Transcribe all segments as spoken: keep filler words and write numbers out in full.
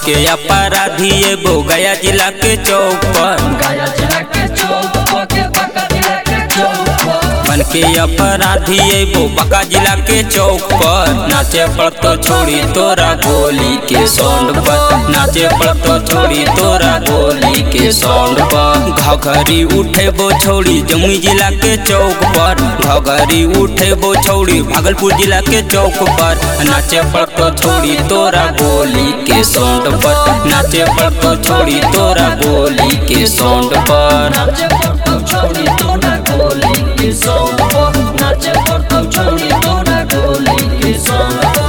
के अपराधी एगो गया जिला के चौक पर गया जिला के चौक पर बांका जिला के चौक पर बन के अपराधी एगो बांका जिला के चौक पर नाचे पड़तो छोड़ी तोरा गोली के साउंड पर नाचे पड़तो छोड़ी तोरा गोली के साउंड पर घघरी उठे बो छोड़ी जमुई जिला के चौक पर घघरी उठे बो छोड़ी भागलपुर जिला के चौक पर नाचे पड़तो छोड़ी तोरा गोली के साउंड पर नाचे पड़तो छोड़ी तोरा गोली के साउंड पर नाचे पड़तो छोड़ी तोरा गोली के साउंड पर नाचे पड़तो छोड़ी तोरा गोली के साउंड पर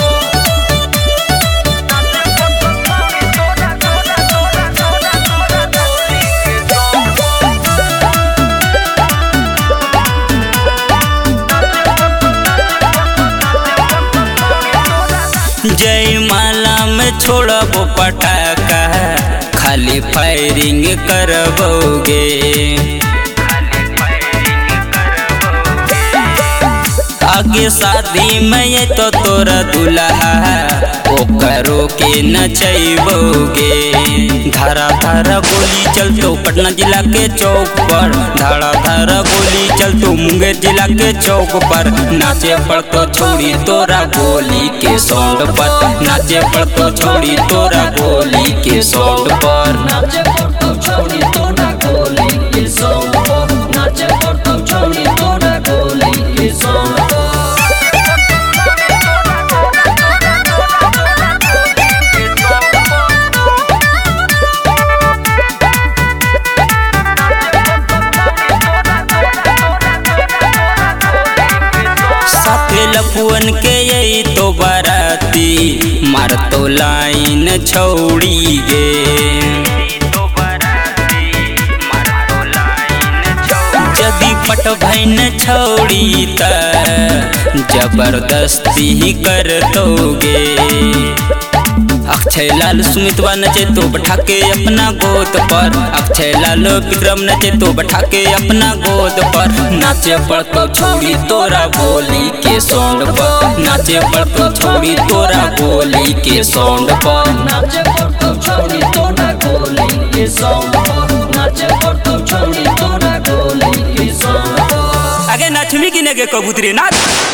जय माला में छोड़बो पटाखा खाली फायरिंग करबोगे आगे शादी में ये तो तोरा दुल्हा ओकरो के नचैबोगे धारा धारा गोली चलतो पटना जिला के चौक पर धारा धारा गोली चलतो मुंगेर जिला के चौक पर नाचे पड़तो छोड़ी तोरा गोली के साउंड पर नाचे पड़तो छोड़ी तोरा गोली के साउंड पर नाचे पड़तो छोड़ी तोरा गोली के साउंड पर नाचे पड़तो छोड़ी तोरा गोली के साउंड पर लपुअन के यही तो बाराती मार तो लाइन छोड़ी गे जदी पट भैन छोड़ी त जबरदस्ती ही कर दोगे अक्षय लाल सुमितवा नचे तो बैठा के अपना गोद पर अक्षय लाल विक्रम नचे तो बैठा के अपना गोद पर नाचे पड़तो छोड़ी तोरा गोली के साउंड पर नाचे पड़तो छोड़ी तोरा गोली के साउंड पर नाचे पड़तो छोड़ी तोरा गोली के साउंड पर नाचे पड़तो छोड़ी तोरा गोली के साउंड पर आगे नाचमी की नगे कबूतरी नाच।